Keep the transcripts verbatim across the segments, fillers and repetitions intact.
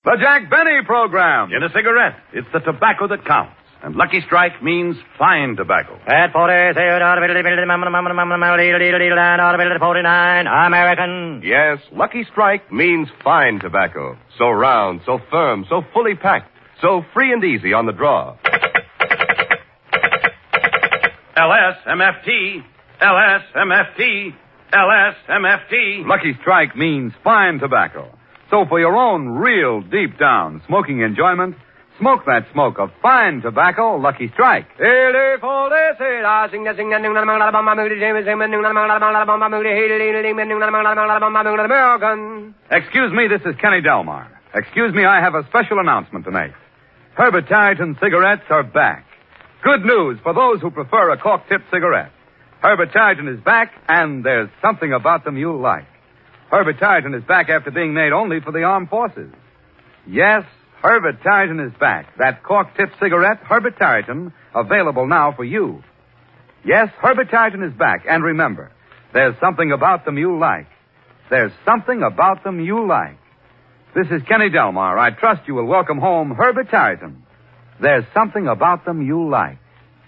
The Jack Benny Program. In a cigarette, it's the tobacco that counts. And Lucky Strike means fine tobacco. At forty-nine, American. Yes, Lucky Strike means fine tobacco. So round, so firm, so fully packed, so free and easy on the draw. L S M F T, L S M F T, L S M F T. Lucky Strike means fine tobacco. So for your own real deep down smoking enjoyment, smoke that smoke of fine tobacco, Lucky Strike. Excuse me, this is Kenny Delmar. Excuse me, I have a special announcement to make. Herbert Tarleton cigarettes are back. Good news for those who prefer a cork-tipped cigarette. Herbert Tarleton is back, and there's something about them you'll like. Herbert Tarleton is back after being made only for the armed forces. Yes, Herbert Tarleton is back. That cork-tipped cigarette, Herbert Tarleton, available now for you. Yes, Herbert Tarleton is back. And remember, there's something about them you like. There's something about them you like. This is Kenny Delmar. I trust you will welcome home Herbert Tarleton. There's something about them you like.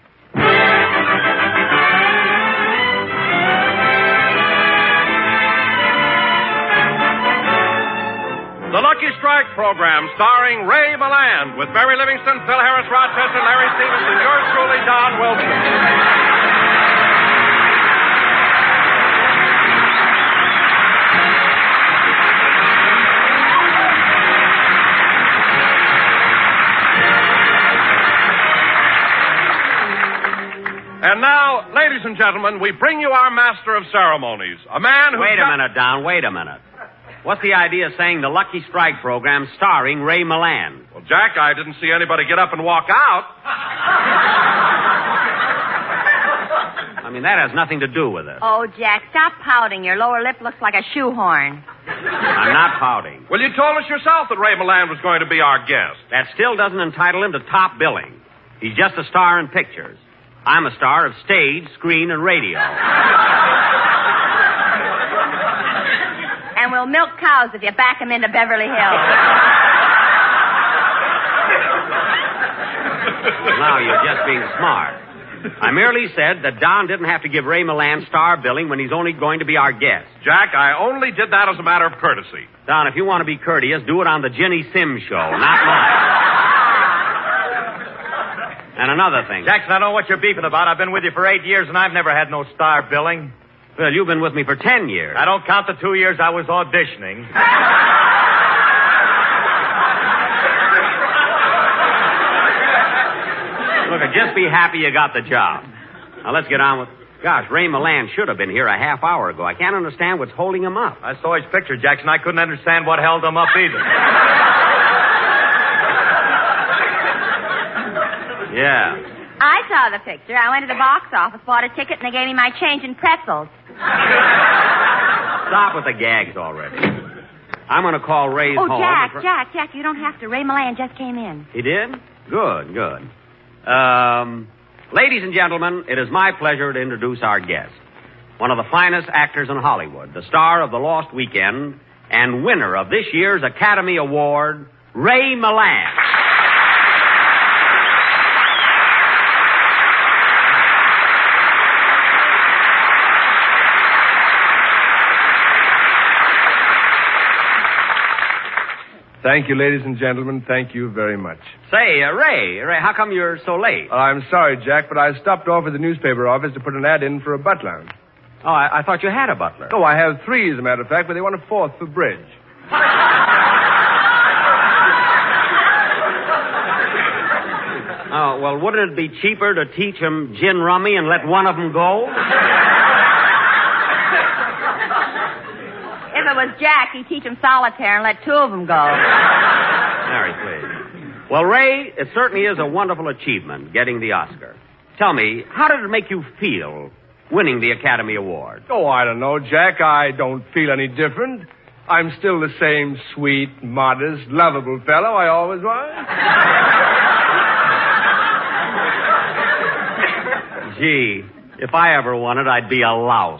The Lucky Strike program starring Ray Milland with Mary Livingston, Phil Harris Rochester, Larry Stevens, and yours truly, Don Wilson. And now, ladies and gentlemen, we bring you our master of ceremonies, a man who... Wait a minute, Don, wait a minute. What's the idea of saying the Lucky Strike program starring Ray Milland? Well, Jack, I didn't see anybody get up and walk out. I mean, that has nothing to do with it. Oh, Jack, stop pouting. Your lower lip looks like a shoehorn. I'm not pouting. Well, you told us yourself that Ray Milland was going to be our guest. That still doesn't entitle him to top billing. He's just a star in pictures. I'm a star of stage, screen, and radio. And we'll milk cows if you back them into Beverly Hills. Now you're just being smart. I merely said that Don didn't have to give Ray Milland star billing when he's only going to be our guest. Jack, I only did that as a matter of courtesy. Don, if you want to be courteous, do it on the Ginny Sims show, not mine. And another thing. Jackson, I know what you're beefing about. I've been with you for eight years, and I've never had no star billing. Well, you've been with me for ten years. I don't count the two years I was auditioning. Look, just be happy you got the job. Now, let's get on with... Gosh, Ray Milland should have been here a half hour ago. I can't understand what's holding him up. I saw his picture, Jackson. I couldn't understand what held him up either. Yeah. I saw the picture. I went to the box office, bought a ticket, and they gave me my change in pretzels. Stop with the gags already. I'm going to call Ray's oh, home. Oh, Jack, Jack, Jack, you don't have to. Ray Milland just came in. He did? Good, good. Um, ladies and gentlemen, it is my pleasure to introduce our guest. One of the finest actors in Hollywood, the star of The Lost Weekend, and winner of this year's Academy Award, Ray Milland. Thank you, ladies and gentlemen. Thank you very much. Say, uh, Ray, Ray, how come you're so late? Uh, I'm sorry, Jack, but I stopped off at the newspaper office to put an ad in for a butler. Oh, I, I thought you had a butler. No, I have three, as a matter of fact, but they want a fourth for bridge. Oh, well, wouldn't it be cheaper to teach them gin rummy and let one of them go? If it was Jack, he'd teach him solitaire and let two of them go. Mary, please. Well, Ray, it certainly is a wonderful achievement, getting the Oscar. Tell me, how did it make you feel winning the Academy Award? Oh, I don't know, Jack. I don't feel any different. I'm still the same sweet, modest, lovable fellow I always was. Gee, if I ever won it, I'd be a louse.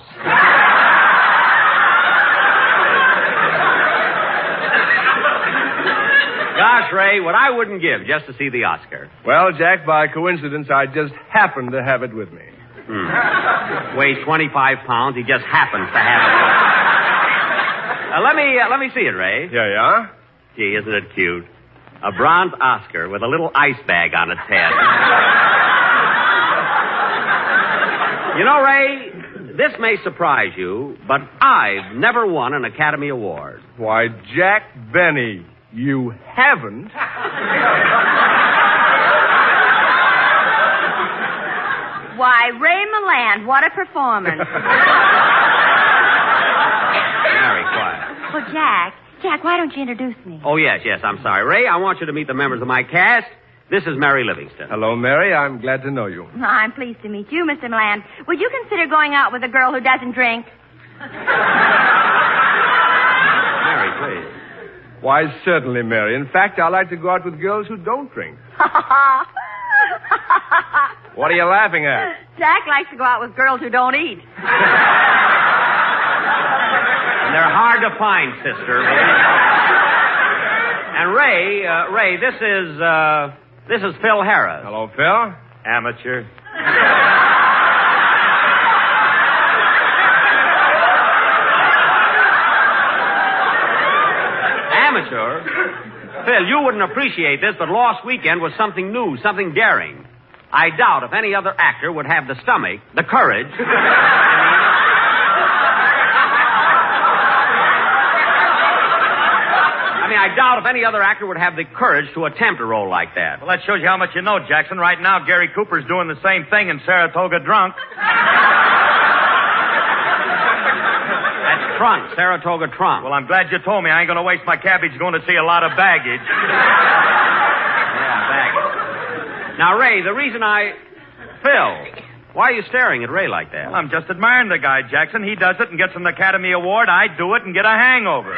Gosh, Ray, what I wouldn't give just to see the Oscar. Well, Jack, by coincidence, I just happen to have it with me. Hmm. Weighs twenty-five pounds. He just happens to have it. Uh, let me uh, let me see it, Ray. Yeah, yeah? Gee, isn't it cute? A bronze Oscar with a little ice bag on its head. You know, Ray, this may surprise you, but I've never won an Academy Award. Why, Jack Benny, you haven't? Why, Ray Milland, what a performance. Very quiet. Well, Jack, Jack, why don't you introduce me? Oh, yes, yes, I'm sorry. Ray, I want you to meet the members of my cast. This is Mary Livingston. Hello, Mary. I'm glad to know you. I'm pleased to meet you, Mister Milland. Would you consider going out with a girl who doesn't drink? Mary, please. Why, certainly, Mary. In fact, I like to go out with girls who don't drink. What are you laughing at? Jack likes to go out with girls who don't eat. And they're hard to find, sister. And Ray, uh, Ray, this is, uh, this is Phil Harris. Hello, Phil. Amateur. Amateur? Phil, you wouldn't appreciate this, but Lost Weekend was something new, something daring. I doubt if any other actor would have the stomach, the courage. I mean, I doubt if any other actor would have the courage to attempt a role like that. Well, that shows you how much you know, Jackson. Right now, Gary Cooper's doing the same thing in Saratoga Drunk. That's Trunk, Saratoga Trunk. Well, I'm glad you told me. I ain't going to waste my cabbage going to see a lot of baggage. Yeah, baggage. Now, Ray, the reason I... Phil, why are you staring at Ray like that? I'm just admiring the guy, Jackson. He does it and gets an Academy Award. I do it and get a hangover.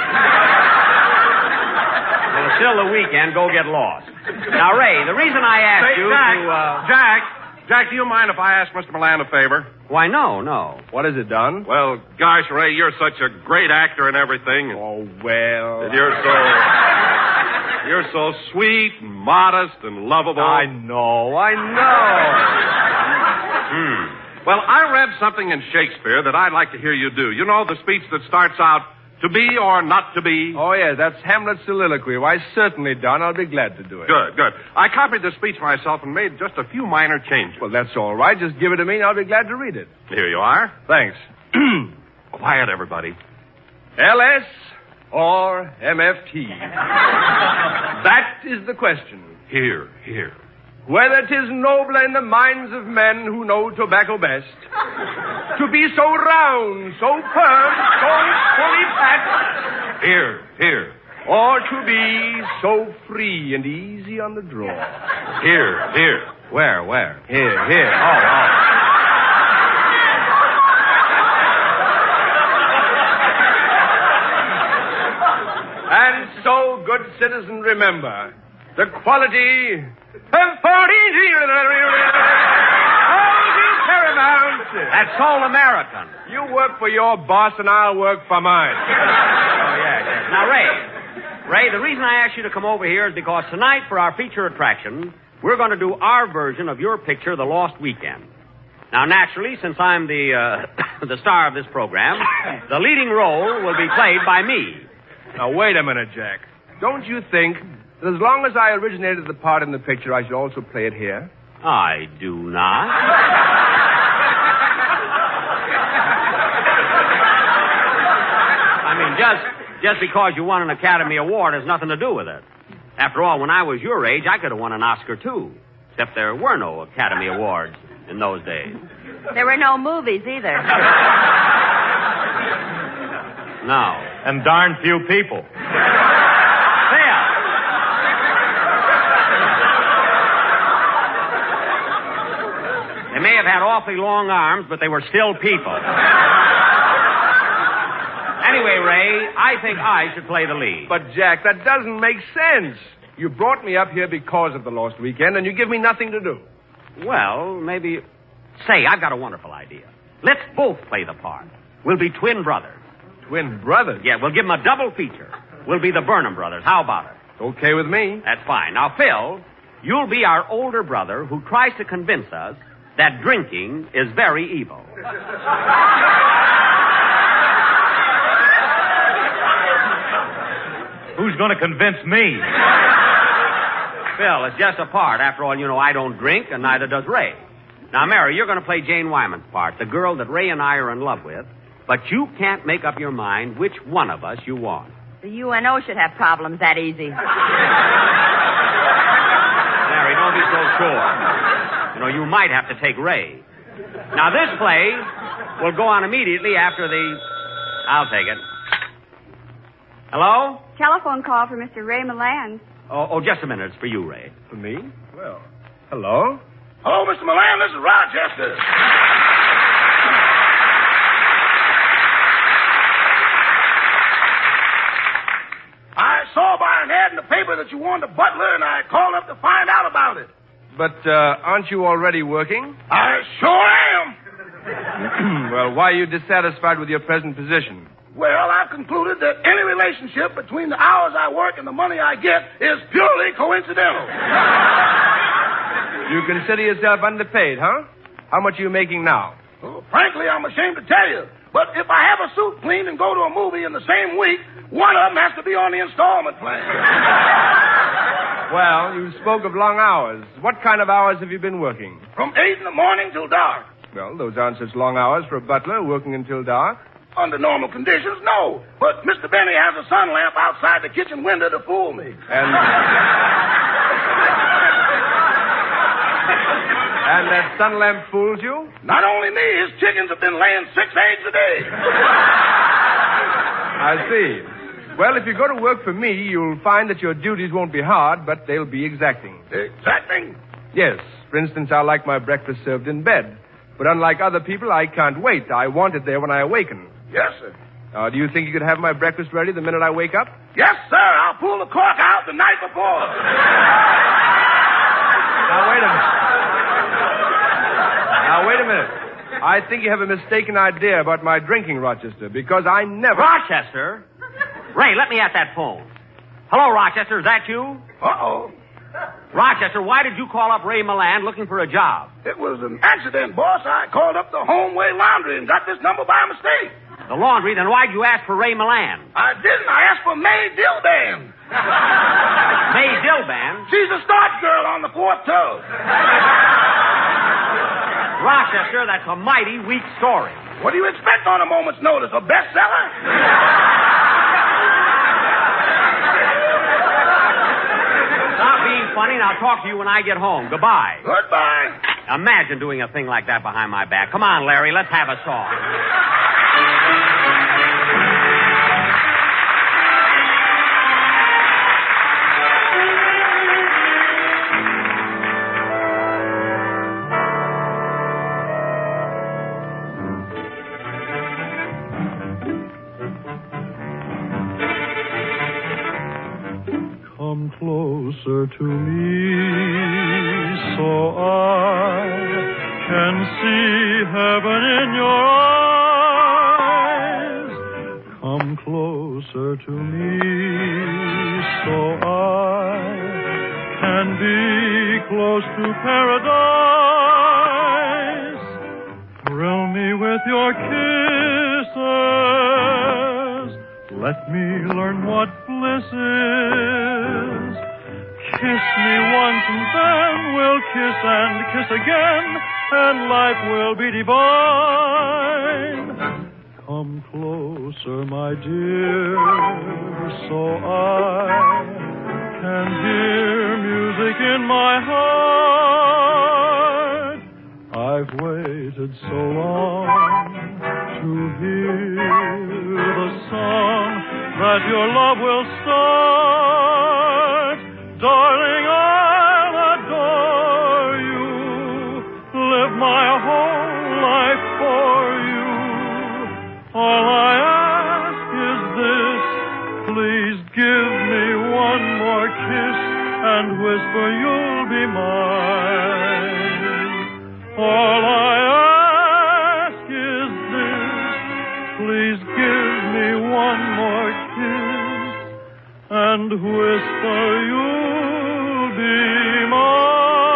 Well, it's still the weekend. Go get lost. Now, Ray, the reason I asked Say, you Jack, to... Uh... Jack, Jack, do you mind if I ask Mister Milan a favor? Why, no, no. What has it done? Well, gosh, Ray, you're such a great actor and everything. Oh, well. And you're so... You're so sweet and modest and lovable. I know, I know. Hmm. Well, I read something in Shakespeare that I'd like to hear you do. You know, the speech that starts out, to be or not to be? Oh, yeah, that's Hamlet's soliloquy. Why, certainly, Don. I'll be glad to do it. Good, good. I copied the speech myself and made just a few minor changes. Well, that's all right. Just give it to me and I'll be glad to read it. Here you are. Thanks. Quiet, everybody. L S or M F T? That is the question. Here, here. Whether 'tis nobler in the minds of men who know tobacco best to be so round, so firm, so fully packed, Here, here. or to be so free and easy on the draw. Here, here. Where, where? Here, here. Oh, oh. And so, good citizen, remember the quality of forty paramount. That's all American. You work for your boss and I'll work for mine. Oh, yes, yes. Now, Ray, Ray, the reason I asked you to come over here is because tonight, for our feature attraction, we're going to do our version of your picture, The Lost Weekend. Now, naturally, since I'm the uh, the star of this program, the leading role will be played by me. Now, wait a minute, Jack. Don't you think that as long as I originated the part in the picture, I should also play it here? I do not. I mean, just just because you won an Academy Award has nothing to do with it. After all, when I was your age, I could have won an Oscar, too. Except there were no Academy Awards in those days. There were no movies either. No. And darn few people. Phil! They may have had awfully long arms, but they were still people. Anyway, Ray, I think I should play the lead. But, Jack, that doesn't make sense. You brought me up here because of the Lost Weekend, and you give me nothing to do. Well, maybe... Say, I've got a wonderful idea. Let's both play the part. We'll be twin brothers. Twin brothers? Yeah, we'll give them a double feature. We'll be the Burnham brothers. How about it? Okay with me. That's fine. Now, Phil, you'll be our older brother who tries to convince us that drinking is very evil. Who's going to convince me? Phil, it's just a part. After all, you know, I don't drink, and neither does Ray. Now, Mary, you're going to play Jane Wyman's part, the girl that Ray and I are in love with, but you can't make up your mind which one of us you want. The U N O should have problems that easy. Mary, don't be so sure. You know, you might have to take Ray. Now, this play will go on immediately after the... I'll take it. Hello? Telephone call for Mister Ray Milland. Oh, oh, just a minute. It's for you, Ray. For me? Well, hello? Hello, Mister Milan. This is Rochester. I saw by an ad in the paper that you wanted a butler, and I called up to find out about it. But uh, aren't you already working? I sure am. Well, why are you dissatisfied with your present position? Well, I've concluded that any relationship between the hours I work and the money I get is purely coincidental. You consider yourself underpaid, huh? How much are you making now? Well, frankly, I'm ashamed to tell you. But if I have a suit cleaned and go to a movie in the same week, one of them has to be on the installment plan. Well, you spoke of long hours. What kind of hours have you been working? From eight in the morning till dark. Well, those aren't such long hours for a butler working until dark. Under normal conditions, no. But Mister Benny has a sun lamp outside the kitchen window to fool me. And... And that sun lamp fools you? Not only me, his chickens have been laying six eggs a day. I see. Well, if you go to work for me, you'll find that your duties won't be hard, but they'll be exacting. Exacting? Yes. For instance, I like my breakfast served in bed. But unlike other people, I can't wait. I want it there when I awaken. Yes, sir. Uh, do you think you could have my breakfast ready the minute I wake up? Yes, sir. I'll pull the cork out the night before. Now, wait a minute. Now, wait a minute. I think you have a mistaken idea about my drinking, Rochester, because I never... Rochester? Ray, let me at that phone. Hello, Rochester. Is that you? Uh-oh. Rochester, why did you call up Ray Milland looking for a job? It was an accident, boss. I called up the Homeway Laundry and got this number by mistake. The laundry? Then why'd you ask for Ray Milland? I didn't. I asked for May Dillban. May Dillban? She's a starch girl on the fourth toe. Rochester, that's a mighty weak story. What do you expect on a moment's notice? A bestseller? Stop being funny, and I'll talk to you when I get home. Goodbye. Goodbye. Imagine doing a thing like that behind my back. Come on, Larry, let's have a song. Come closer to me so I can see heaven in your eyes. Come closer to me so I can be close to paradise. Thrill me with your kisses. Let me learn what bliss is. Kiss me once and then we'll kiss and kiss again, and life will be divine. Come closer, my dear, so I can hear music in my heart. I've waited so long to hear the song that your love will start. Darling, I'll adore you, live my whole life for you. All I ask is this, please give me one more kiss and whisper you'll be mine. All I ask is this, please give me one more kiss and and whisper you'll be mine.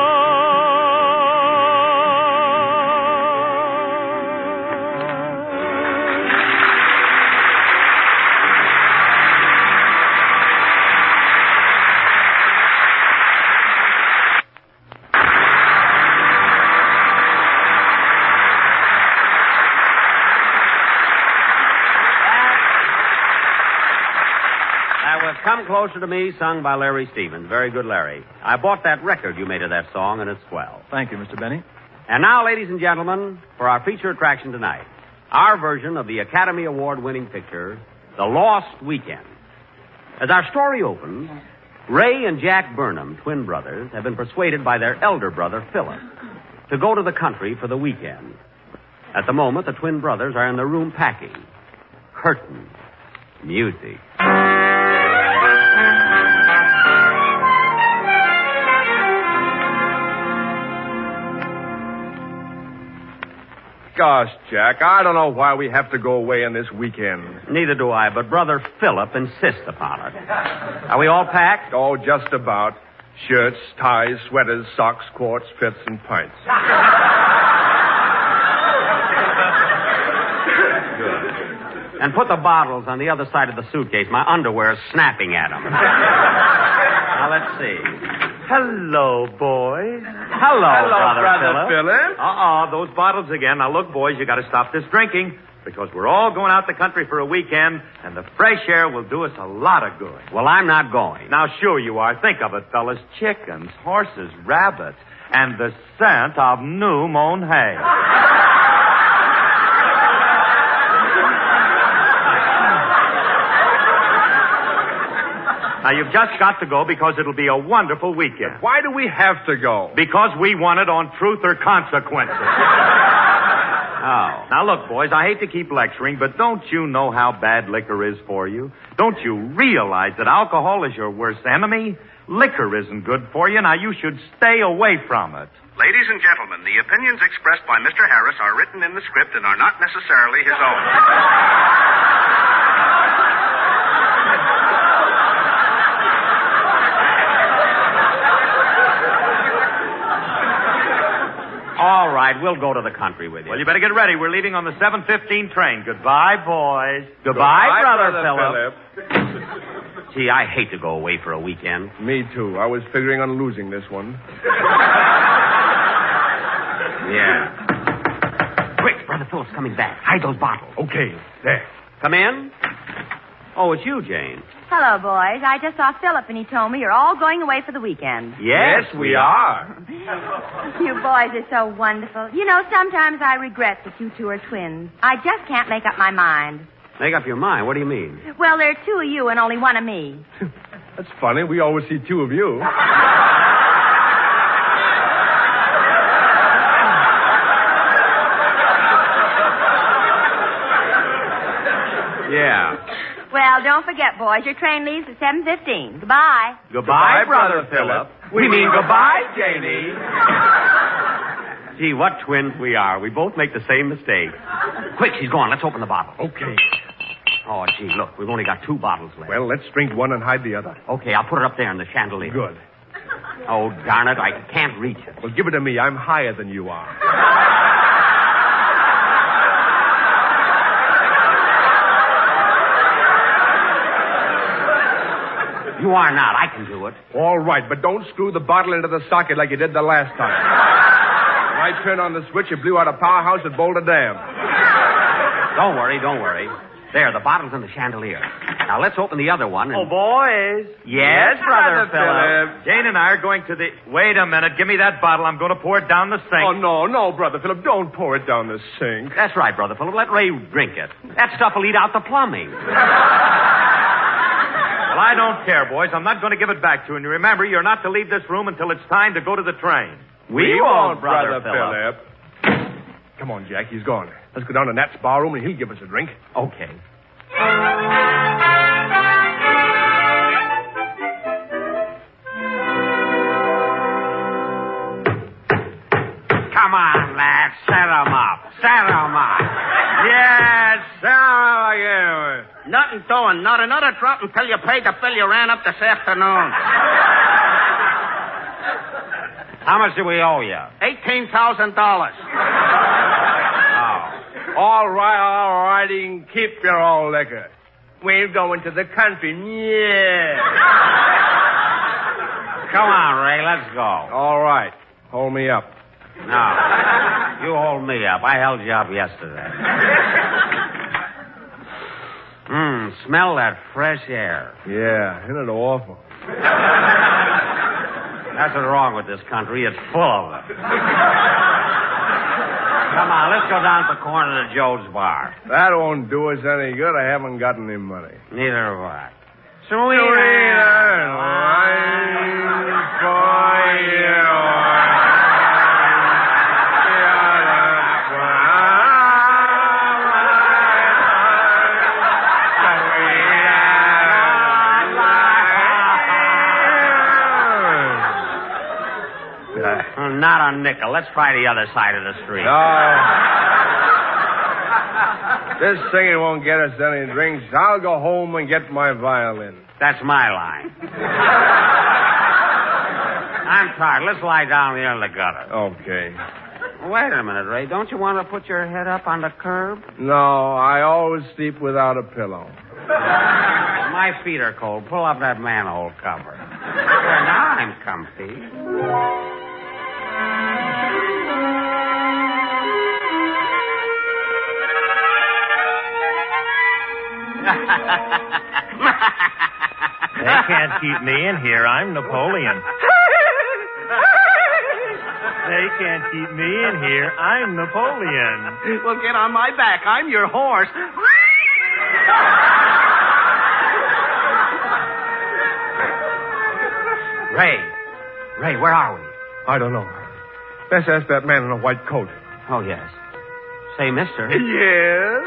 Come Closer to Me, sung by Larry Stevens. Very good, Larry. I bought that record you made of that song, and it's swell. Thank you, Mister Benny. And now, ladies and gentlemen, for our feature attraction tonight, our version of the Academy Award-winning picture, The Lost Weekend. As our story opens, Ray and Jack Burnham, twin brothers, have been persuaded by their elder brother, Philip, to go to the country for the weekend. At the moment, the twin brothers are in the room packing. Curtain. Music. Gosh, Jack, I don't know why we have to go away on this weekend. Neither do I, but Brother Philip insists upon it. Are we all packed? Oh, just about. Shirts, ties, sweaters, socks, quarts, fifths, and pints. Good. And put the bottles on the other side of the suitcase. My underwear is snapping at them. Now, let's see. Hello, boys. Hello, Hello, Brother, Brother Philip. Philip. Uh-uh, those bottles again. Now, look, boys, you got to stop this drinking because we're all going out the country for a weekend, and the fresh air will do us a lot of good. Well, I'm not going. Now, sure you are. Think of it, fellas. Chickens, horses, rabbits, and the scent of new mown hay. Now, you've just got to go because it'll be a wonderful weekend. Why do we have to go? Because we want it on Truth or Consequences. Oh. Now, look, boys, I hate to keep lecturing, but don't you know how bad liquor is for you? Don't you realize that alcohol is your worst enemy? Liquor isn't good for you. Now, you should stay away from it. Ladies and gentlemen, the opinions expressed by Mister Harris are written in the script and are not necessarily his own. All right, we'll go to the country with you. Well, you better get ready. We're leaving on the seven fifteen train. Goodbye, boys. Goodbye, Goodbye, Brother, Brother Philip. Gee, I hate to go away for a weekend. Me, too. I was figuring on losing this one. Yeah. Quick, Brother Philip's coming back. Hide those bottles. Okay, there. Come in. Oh, it's you, Jane. Hello, boys. I just saw Philip, and he told me you're all going away for the weekend. Yes, we are. You boys are so wonderful. You know, sometimes I regret that you two are twins. I just can't make up my mind. Make up your mind. What do you mean? Well, there are two of you and only one of me. That's funny. We always see two of you. Yeah. Well, don't forget, boys, your train leaves at seven fifteen. Goodbye. Goodbye, Brother Philip. We mean goodbye, Janie. Gee, what twins we are. We both make the same mistake. Quick, she's gone. Let's open the bottle. Okay. Oh, gee, look, we've only got two bottles left. Well, let's drink one and hide the other. Okay, I'll put it up there in the chandelier. Good. Oh, darn it, I can't reach it. Well, give it to me. I'm higher than you are. You are not. I can do it. All right, but don't screw the bottle into the socket like you did the last time. When I turned on the switch, it blew out a powerhouse at Boulder Dam. Don't worry, don't worry. There, the bottle's in the chandelier. Now, let's open the other one. And... Oh, boys. Yes, Brother, Brother Philip. Philip. Jane and I are going to the... Wait a minute. Give me that bottle. I'm going to pour it down the sink. Oh, no, no, Brother Philip. Don't pour it down the sink. That's right, Brother Philip. Let Ray drink it. That stuff will eat out the plumbing. Well, I don't care, boys. I'm not going to give it back to you. And remember, you're not to leave this room until it's time to go to the train. We, we won't, Brother, Brother Philip. Philip. Come on, Jack. He's gone. Let's go down to Nat's bar room and he'll give us a drink. Okay. Come on, lads. Set 'em up. Set 'em up. Yes, sir. Nothing doing. Not another drop until you pay the bill you ran up this afternoon. How much do we owe you? Eighteen thousand dollars. Oh. All right, all right. You can keep your old liquor. We're going to the country. Yeah. Come on, Ray. Let's go. All right. Hold me up. No. You hold me up. I held you up yesterday. Mmm, smell that fresh air. Yeah, isn't it awful? That's what's wrong with this country. It's full of it. Come on, let's go down to the corner to Joe's bar. That won't do us any good. I haven't got any money. Neither have I. Sweeter wine for you. Not a nickel. Let's try the other side of the street. No. This singing won't get us any drinks. I'll go home and get my violin. That's my line. I'm tired. Let's lie down here in the gutter. Okay. Wait a minute, Ray. Don't you want to put your head up on the curb? No, I always sleep without a pillow. My feet are cold. Pull up that manhole cover. There, now I'm comfy. They can't keep me in here. I'm Napoleon. They can't keep me in here. I'm Napoleon. Well, get on my back. I'm your horse. Ray. Ray, where are we? I don't know. Let's ask that man in a white coat. Oh, yes. Say, mister. Yes?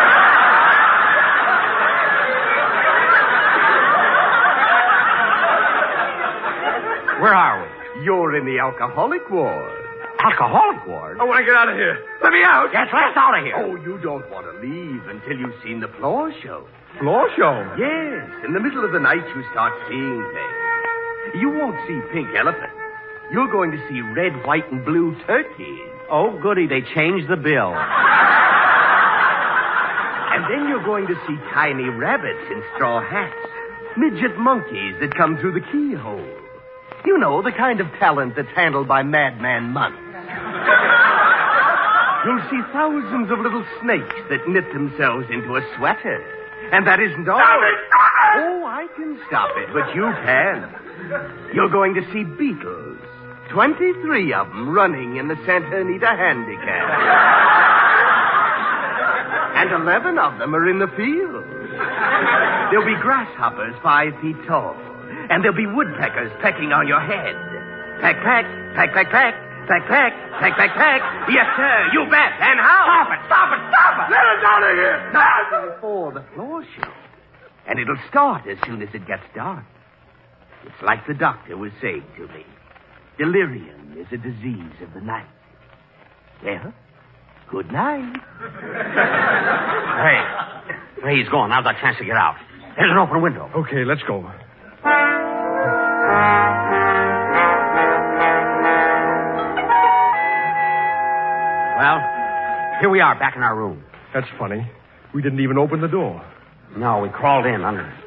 Where are we? You're in the alcoholic ward. Alcoholic ward? I want to get out of here. Let me out. Yes, let us out of here. Oh, you don't want to leave until you've seen the floor show. Floor show? Yes. In the middle of the night, you start seeing things. You won't see pink elephants. You're going to see red, white, and blue turkeys. Oh, goody. They changed the bill. And then you're going to see tiny rabbits in straw hats. Midget monkeys that come through the keyhole. You know, the kind of talent that's handled by Madman Munch. You'll see thousands of little snakes that knit themselves into a sweater. And that isn't all. Stop it! Oh, I can stop it, but you can. You're going to see beetles. Twenty-three of them running in the Santa Anita Handicap. And eleven of them are in the field. There'll be grasshoppers five feet tall. And there'll be woodpeckers pecking on your head. Peck, peck, peck, peck, peck, peck, peck, peck, peck, peck. Yes, sir, you bet. And how? Stop it, stop it, stop it! Let us out of here! Not before the floor show. And it'll start as soon as it gets dark. It's like the doctor was saying to me. Delirium is a disease of the night. Well, good night. Ray. Ray, he's gone. Now's our chance to get out. There's an open window. Okay, let's go. Well, here we are, back in our room. That's funny. We didn't even open the door. No, we crawled in under it.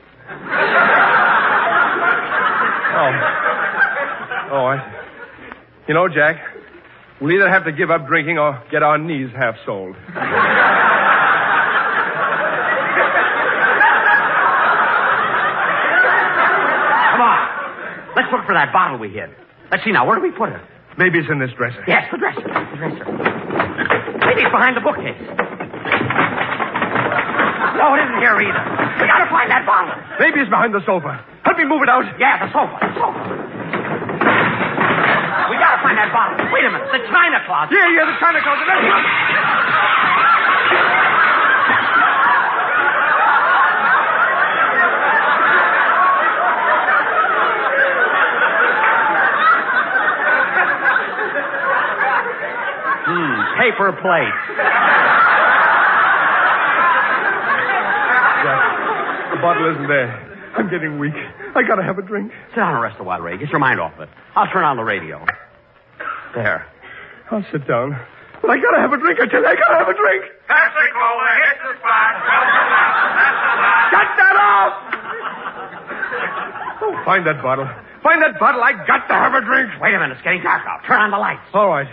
Oh. Oh, I... You know, Jack, we'll either have to give up drinking or get our knees half-soled. Come on. Let's look for that bottle we hid. Let's see now. Where do we put it? Maybe it's in this dresser. Yes, the dresser. The dresser. Maybe it's behind the bookcase. No, it isn't here either. We gotta find that bottle. Maybe it's behind the sofa. Help me move it out. Yeah, the sofa. The sofa. We gotta find that bottle. Wait a minute. The china closet. Yeah, yeah, the china closet. Let's go. Hmm, paper plate. Jack, bottle isn't there. I'm getting weak. I gotta have a drink. Sit down and rest a while, Ray. Get your mind off of it. I'll turn on the radio. There. I'll sit down. But I gotta have a drink. I tell you, I gotta have a drink. Pepsi-Cola hits the spot. Shut that off! Oh, find that bottle. Find that bottle. I got to have a drink. Wait a minute. It's getting dark out. Turn on the lights. All right.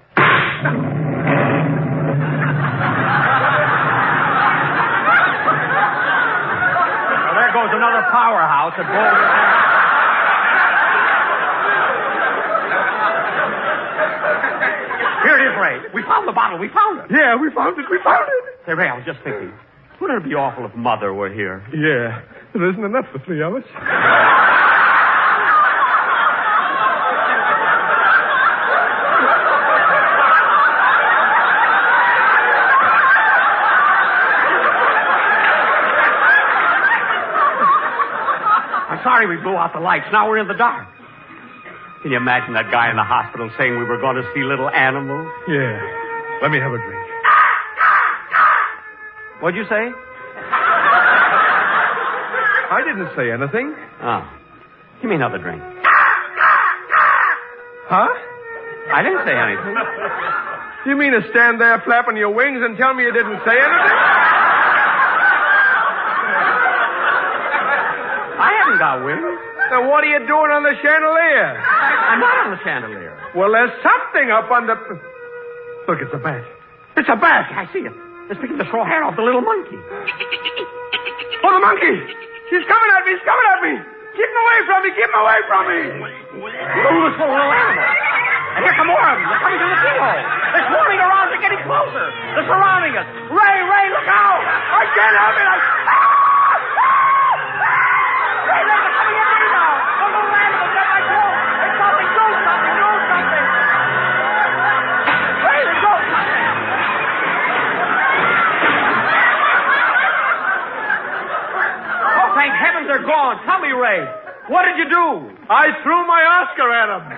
Well, there goes another powerhouse at Boulder. Here it is, Ray. We found the bottle. We found it. Yeah, we found it. We found it. Say, Ray, I was just thinking. Wouldn't it be awful if Mother were here? Yeah. There isn't enough for three of us. I'm sorry we blew out the lights. Now we're in the dark. Can you imagine that guy in the hospital saying we were going to see little animals? Yeah. Let me have a drink. What'd you say? I didn't say anything. Oh. Give me another drink. Huh? I didn't say anything. You mean to stand there flapping your wings and tell me you didn't say anything? I haven't got wings. Then what are you doing on the chandelier? I'm not on the chandelier. Well, there's something up on the... Look, it's a bat. It's a bat. I see it. It's picking the straw hair off the little monkey. Oh, the monkey! He's coming at me! He's coming at me! Keep him away from me! Keep him away from me! Oh, this poor little animal. And here come more of them. They're coming through the keyhole. They're swarming around. They're getting closer. They're surrounding us. Ray, Ray, look out! I can't help it! I... Ray, Ray, they're coming at me now. The little animal got my throat. It's something. Do something. Do something. Ray, they go. Oh, thank heavens they're gone. Tell me, Ray. What did you do? I threw my Oscar at him.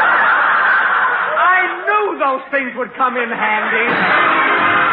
I knew those things would come in handy.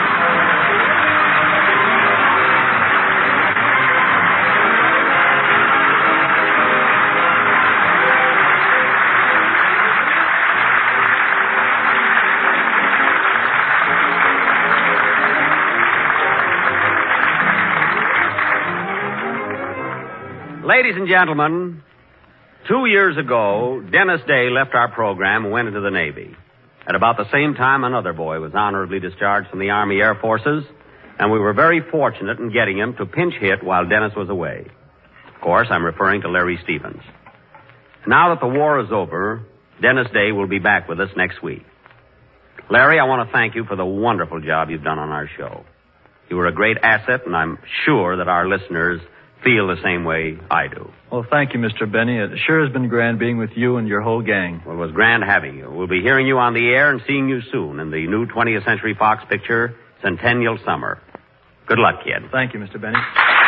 Ladies and gentlemen, two years ago, Dennis Day left our program and went into the Navy. At about the same time, another boy was honorably discharged from the Army Air Forces, and we were very fortunate in getting him to pinch hit while Dennis was away. Of course, I'm referring to Larry Stevens. Now that the war is over, Dennis Day will be back with us next week. Larry, I want to thank you for the wonderful job you've done on our show. You were a great asset, and I'm sure that our listeners feel the same way I do. Well, thank you, Mister Benny. It sure has been grand being with you and your whole gang. Well, it was grand having you. We'll be hearing you on the air and seeing you soon in the new twentieth Century Fox picture, Centennial Summer. Good luck, kid. Thank you, Mister Benny.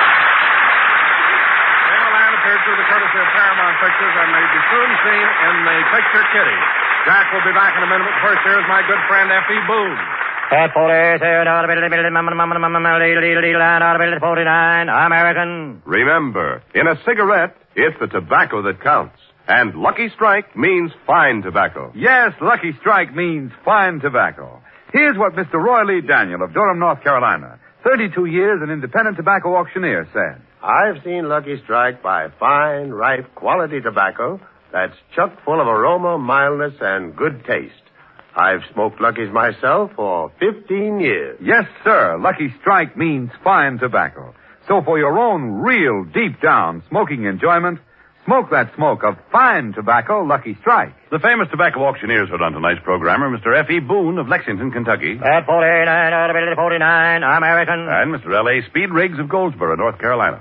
Raymond appeared through the courtesy of Paramount Pictures and may be soon seen in the picture Kitty. Jack will be back in a minute, but first here's my good friend F E. Boone. At forty-nine, American. Remember, in a cigarette, it's the tobacco that counts. And Lucky Strike means fine tobacco. Yes, Lucky Strike means fine tobacco. Here's what Mister Roy Lee Daniel of Durham, North Carolina, thirty-two years an independent tobacco auctioneer, said. I've seen Lucky Strike buy fine, ripe, quality tobacco that's chock full of aroma, mildness, and good taste. I've smoked Lucky's myself for fifteen years. Yes, sir. Lucky Strike means fine tobacco. So for your own real deep down smoking enjoyment, smoke that smoke of fine tobacco, Lucky Strike. The famous tobacco auctioneers heard on tonight's program are Mister F E. Boone of Lexington, Kentucky. At forty-nine, forty-nine, American. And Mister L A. Speed Riggs of Goldsboro, North Carolina.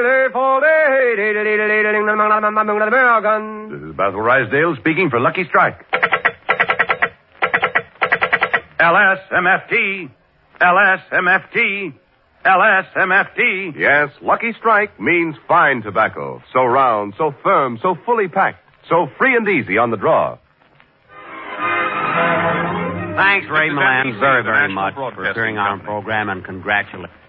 American. This is Basil Rysdale speaking for Lucky Strike. L S M F T, L S M F T, L S M F T. Yes, Lucky Strike means fine tobacco. So round, so firm, so fully packed, so free and easy on the draw. Thanks, Ray This is Milan, N B C, very, the very National much for Broadcasting appearing on our Company. program, and congratulations.